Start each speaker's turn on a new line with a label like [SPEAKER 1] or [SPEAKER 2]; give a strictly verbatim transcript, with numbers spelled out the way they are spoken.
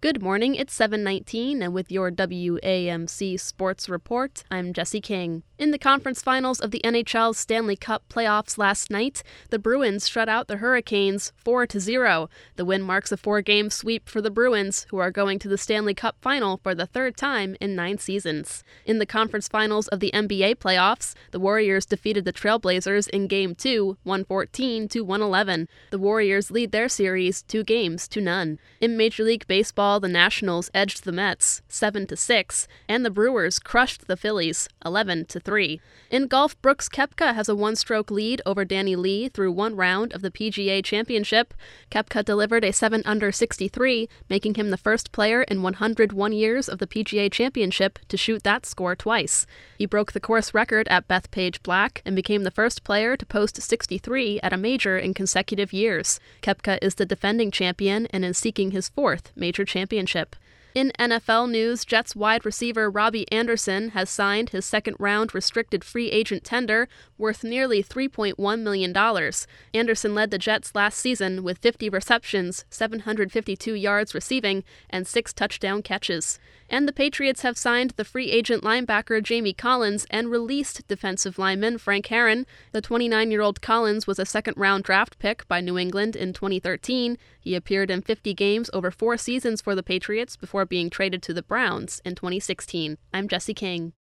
[SPEAKER 1] Good morning, it's seven nineteen, and with your W A M C Sports Report, I'm Jesse King. In the conference finals of the N H L's Stanley Cup playoffs last night, the Bruins shut out the Hurricanes four to zero. The win marks a four-game sweep for the Bruins, who are going to the Stanley Cup final for the third time in nine seasons. In the conference finals of the N B A playoffs, the Warriors defeated the Trailblazers in Game two, one fourteen to one eleven. The Warriors lead their series two games to none. In Major League Baseball, the Nationals edged the Mets seven to six, and the Brewers crushed the Phillies eleven to three. In golf, Brooks Koepka has a one-stroke lead over Danny Lee through one round of the P G A Championship. Koepka delivered a seven under sixty-three, making him the first player in one hundred one years of the P G A Championship to shoot that score twice. He broke the course record at Bethpage Black and became the first player to post sixty-three at a major in consecutive years. Koepka is the defending champion and is seeking his fourth major championship. In N F L news, Jets wide receiver Robbie Anderson has signed his second-round restricted free agent tender worth nearly three point one million dollars. Anderson led the Jets last season with fifty receptions, seven hundred fifty-two yards receiving, and six touchdown catches. And the Patriots have signed the free agent linebacker Jamie Collins and released defensive lineman Frank Herron. The twenty-nine-year-old Collins was a second-round draft pick by New England in twenty thirteen. He appeared in fifty games over four seasons for the Patriots before being traded to the Browns in twenty sixteen. I'm Jesse King.